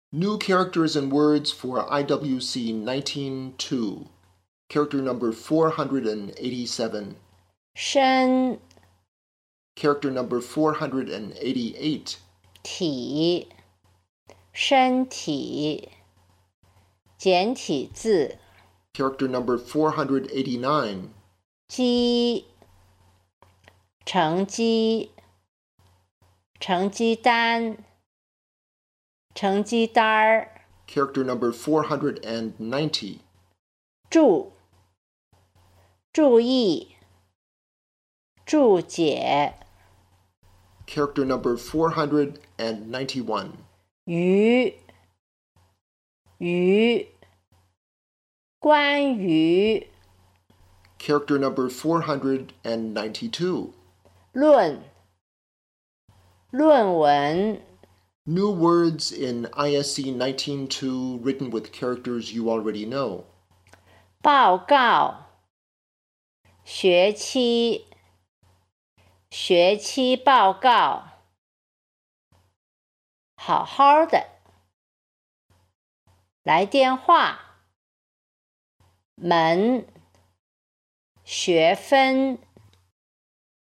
New characters and words for IWC 19-2. Character number 487. 身 Character number 488. 体身体简体字 Character number 489. 鸡成绩成绩单成绩单儿 Character number 490. 注注意注解 Character number 491. 于关于 Character number 492. 论文 New words in ISC 19-2 written with characters you already know. 报告学期报告好好的来电话门学分